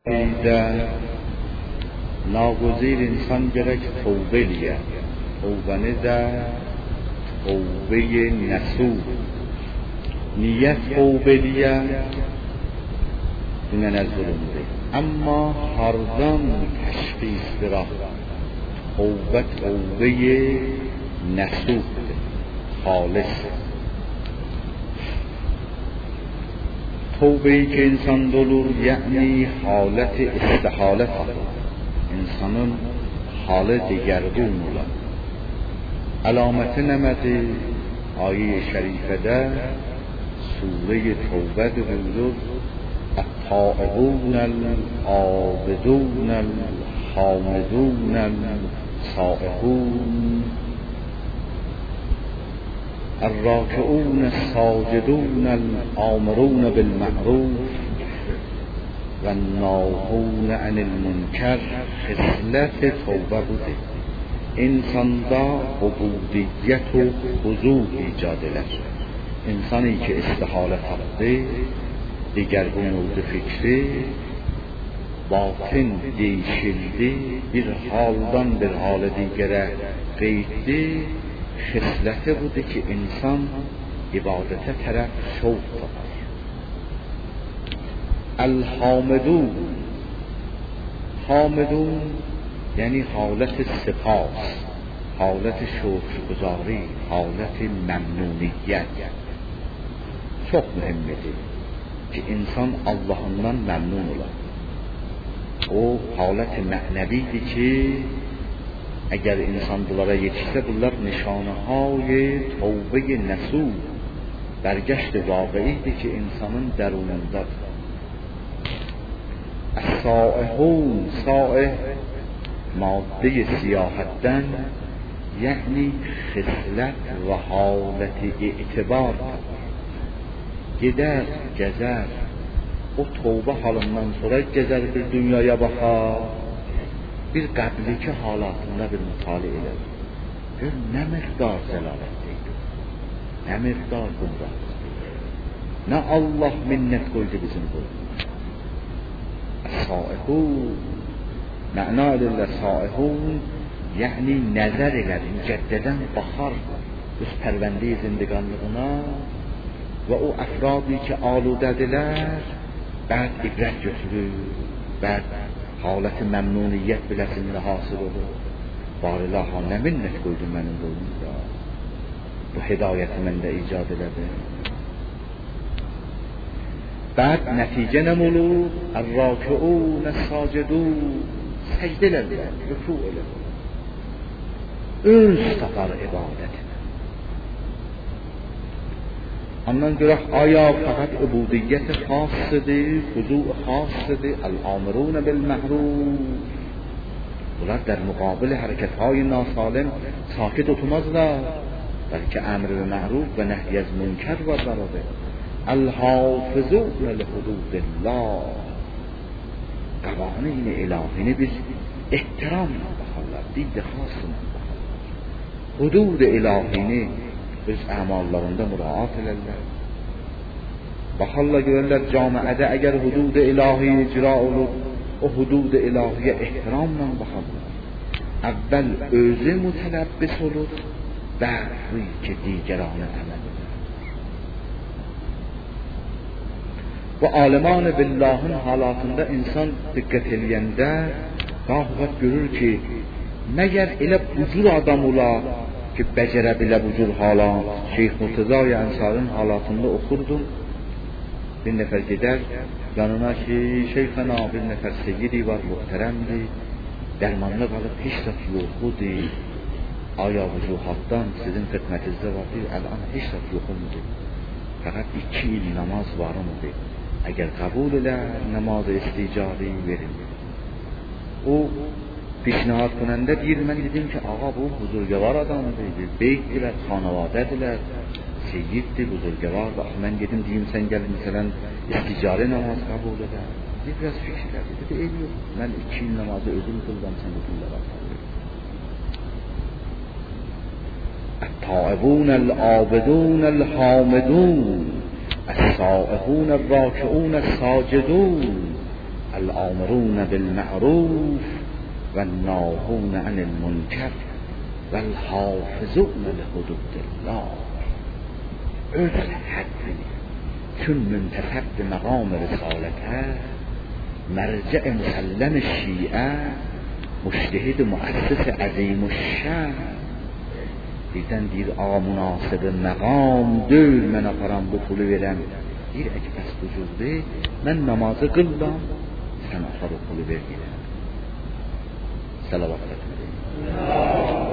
در ناگزیر انسان gerek توبه توبه در توبه نسوح نیت توبه من از ظلمده اما هردم تشخیص برا توبه نسوح خالص توبه‌ای که انسان دلور یعنی حالت استحالت انسانın حال دگرگون ola علامت نمده آیه شریفه در سوره توبه حضور التائبون العابدون الحامدون السائحون الراکعون الساجدون الآمرون بالمعروف و الناهون عن المنکر خصلت توبه بوده انسان دا عبودیت و خضوع ایجاد لش انسانی که استحاله کرده دگرگون و فکره باطن دیشildi bir haldan bir hal digere qeyddi خصلته بوده که انسان عبادت طرف شوق دارد الحامدون حامدون یعنی حالت سپاس حالت شکرگزاری حالت ممنونیت çok mühimdir ki insan Allah'ından memnun olar o حالت معنویی که اگر انسان bunlara yetişse bunlar نشانه های توبه نسوح برگشت واقعیه که انسانın درونundadır السائحون سائح ماده سیاحتن یعنی خصلت و حالت اعتبار gider gezer o توبه halından sonra gezer bir dünyaya bakar bir قبلیکی حالاتında bir مطالعه eder gör ne miqdar zəlalətdir ne miqdar gumrah ne Allah minnet koydu bizim bu السائحون معنا edilir سائحون yani nəzər elər mücəddədən baxar öz pərvəndə zindiqanlığına və o əfradi ki aludədirlər بعد ibrət götürür بعد حالت ممنونیت biləsində hasıl olur barilaha nə minnət qoydun mənim boynumda bu hidayəti məndə icad elədi بعد nəticə nə olur الراکعون الساجدون səcdə elərlər rükû elərlər öz tapar ibadətinə ondan görə آیا فقط عبودیت خاصdır خضوع خاصdır الامرون بالمعروف bunlar در مقابل حرکت‌های ناسالم ساکت oturmazlar بلکه امر به معروف و نهی از منکر و برابر الحافظون لحدود الله قوانین الهی biz ehtiramla baxarlar did xassına hudud ilahini öz əmallarında müraat elərlər baxarlar görürlər camiədə əgər hudud ilahi icra olur o hudud ilahiyə ehtiramla baxarlar əvvəl özü mütələbbis olur bəri ki digəranə əməl edir bu aliman billahın halatında insan diqqət eləyəndə qahvət görür ki məgər elə ucur adam olar ki becere bile bu cür halat Şeyh Murteza'yı Ensar'ın halatında okurdum bir nefer gider yanına ki şeyhana bir nefer seyyidi var muhteremdi dermanlı kalıp hiç zat yokudu aya vücuhattan sizin hizmetinizde vardı الان hiç zat yokumdu fakat 2 yıl namaz varımdı eğer kabul eder namaz isticabi verin o پیشنهاد کننده دیر من دیدیم که آقا bu بزرگوار adamdır beytdiler xanavadədirlər seyyiddir buzurgavor və mən dedim deyim sən gəl məsələn isticari namaz qəbul edər biraz fikir elədi dedi eyb yox mən 2 il namazı özüm qıldım sən bu günlər التائبون العابدون الحامدون السائحون الراکعون الساجدون الامرون بالمعروف و الناهون عن المنکر و الحافظون لحدود الله. عرف حد چون منتسب به مقام رسالته، مرجع مسلم شیعه، مجتهد مؤسس عظیم الشأن، دید آقا مناسب مقام دور من آقارم bu pulu verem. Deyir اگه پس وجوده من namazı qıllam sen آخر o pulu ver. صلوات